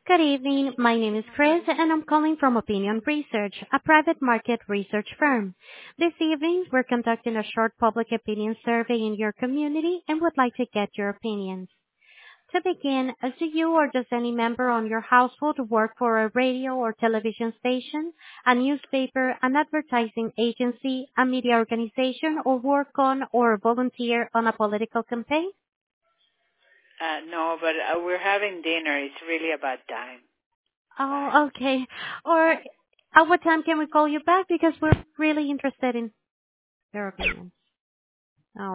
Good evening. My name is Chris, and I'm calling from Opinion Research, a private market research firm. This evening, we're conducting a short public opinion survey in your community and would like to get your opinions. To begin, do you or does any member on your household work for a radio or television station, a newspaper, an advertising agency, a media organization, or work on or volunteer on a political campaign? No, but we're having dinner. It's really about time. Bye. Oh, okay. Or at what time can we call you back? Because we're really interested in your opinion.